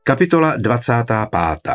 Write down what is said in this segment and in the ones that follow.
Kapitola 25.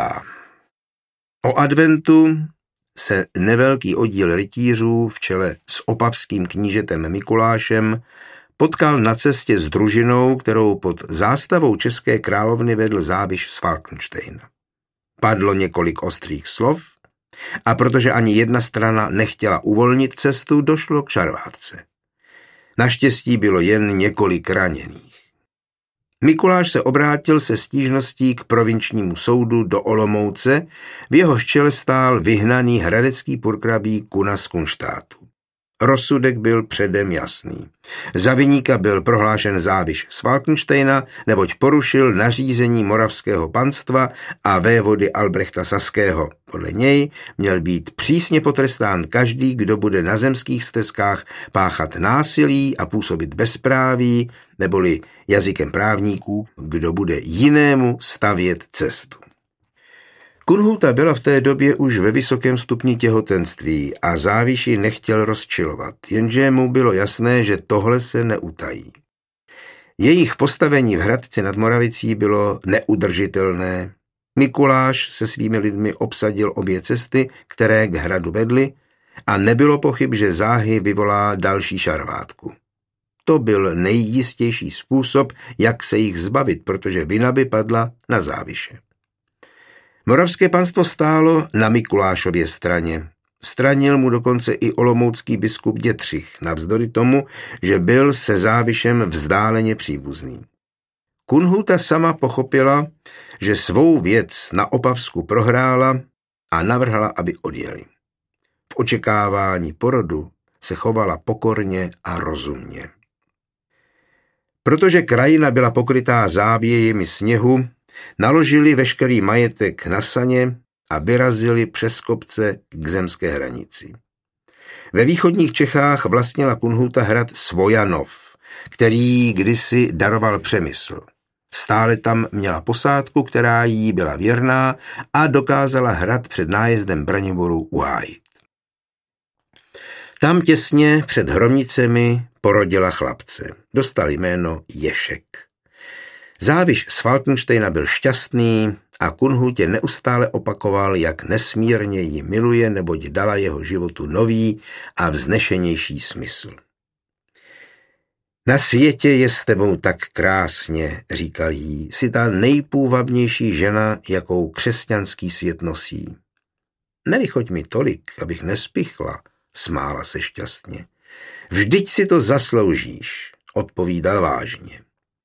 O adventu se nevelký oddíl rytířů v čele s opavským knížetem Mikulášem potkal na cestě s družinou, kterou pod zástavou české královny vedl Záviš z Falkensteina. Padlo několik ostrých slov a protože ani jedna strana nechtěla uvolnit cestu, došlo k šarvátce. Naštěstí bylo jen několik raněných. Mikuláš se obrátil se stížností k provinčnímu soudu do Olomouce, v jehož čele stál vyhnaný hradecký purkrabí Kuna z Kunštátu. Rozsudek byl předem jasný. Za viníka byl prohlášen Záviš z Falkensteina, neboť porušil nařízení moravského panstva a vévody Albrechta Saského. Podle něj měl být přísně potrestán každý, kdo bude na zemských stezkách páchat násilí a působit bezpráví, neboli jazykem právníků, kdo bude jinému stavět cestu. Kunhuta byla v té době už ve vysokém stupni těhotenství a Záviši nechtěl rozčilovat, jenže mu bylo jasné, že tohle se neutají. Jejich postavení v Hradci nad Moravicí bylo neudržitelné. Mikuláš se svými lidmi obsadil obě cesty, které k hradu vedly, a nebylo pochyb, že záhy vyvolá další šarvátku. To byl nejjistější způsob, jak se jich zbavit, protože vina by padla na Záviše. Moravské panstvo stálo na Mikulášově straně. Stranil mu dokonce i olomoucký biskup Dětřich, navzdory tomu, že byl se Závišem vzdáleně příbuzný. Kunhuta sama pochopila, že svou věc na Opavsku prohrála a navrhla, aby odjeli. V očekávání porodu se chovala pokorně a rozumně. Protože krajina byla pokrytá závějemi sněhu, naložili veškerý majetek na saně a vyrazili přes kopce k zemské hranici. Ve východních Čechách vlastnila Kunhuta hrad Svojanov, který kdysi daroval Přemysl. Stále tam měla posádku, která jí byla věrná a dokázala hrad před nájezdem Braniborů uhájit. Tam těsně před Hromnicemi porodila chlapce. Dostal jméno Ješek. Záviš z Falkensteina byl šťastný a Kunhutě neustále opakoval, jak nesmírně ji miluje, neboť dala jeho životu nový a vznešenější smysl. Na světě je s tebou tak krásně, říkal jí, jsi ta nejpůvabnější žena, jakou křesťanský svět nosí. Nevychoď mi tolik, abych nespichla, smála se šťastně. Vždyť si to zasloužíš, odpovídal vážně.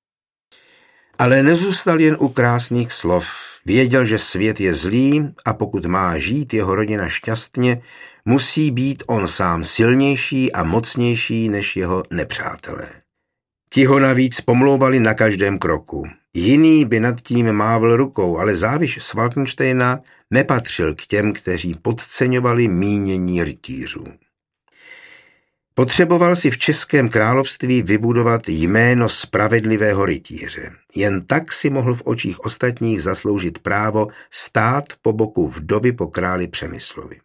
Ale nezůstal jen u krásných slov. Věděl, že svět je zlý a pokud má žít jeho rodina šťastně, musí být on sám silnější a mocnější než jeho nepřátelé. Ti ho navíc pomlouvali na každém kroku. Jiný by nad tím mávl rukou, ale Záviš z Falkensteina nepatřil k těm, kteří podceňovali mínění rytířů. Potřeboval si v Českém království vybudovat jméno spravedlivého rytíře. Jen tak si mohl v očích ostatních zasloužit právo stát po boku vdovy po králi Přemyslovi.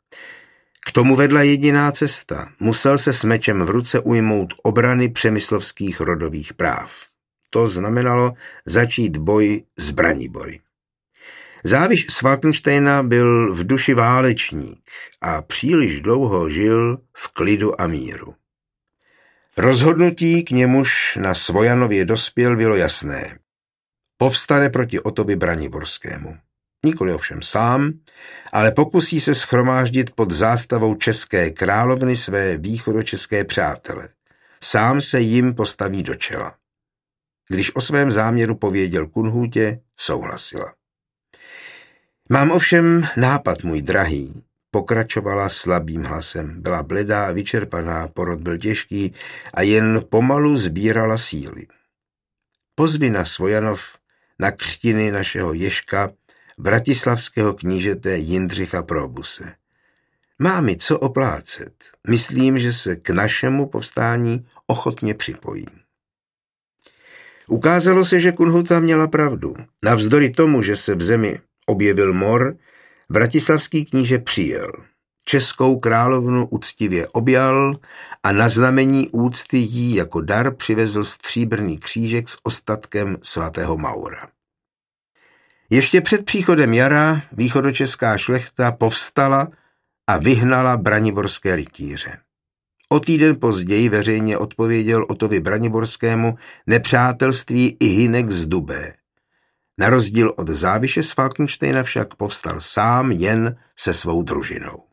K tomu vedla jediná cesta. Musel se s mečem v ruce ujmout obrany přemyslovských rodových práv. To znamenalo začít boj s Branibory. Záviš z Falkensteina byl v duši válečník a příliš dlouho žil v klidu a míru. Rozhodnutí, k němuž na Svojanově dospěl, bylo jasné. Povstane proti Otovi Braniborskému. Nikoli ovšem sám, ale pokusí se shromáždit pod zástavou české královny své východočeské přátele. Sám se jim postaví do čela. Když o svém záměru pověděl Kunhutě, souhlasila. Mám ovšem nápad, můj drahý, pokračovala slabým hlasem. Byla bledá a vyčerpaná, porod byl těžký a jen pomalu sbírala síly. Pozvi na Svojanov na křtiny našeho Ježka, bratislavského knížete Jindřicha Probuse. Má mi co oplácet. Myslím, že se k našemu povstání ochotně připojí. Ukázalo se, že Kunhuta měla pravdu. Navzdory tomu, že se v zemi objevil mor, bratislavský kníže přijel. Českou královnu uctivě objal a na znamení úcty jí jako dar přivezl stříbrný křížek s ostatkem svatého Maura. Ještě před příchodem jara východočeská šlechta povstala a vyhnala braniborské rytíře. O týden později veřejně odpověděl Otovi Braniborskému nepřátelství i Hynek z Dubé. Na rozdíl od Záviše z Falkensteina však povstal sám jen se svou družinou.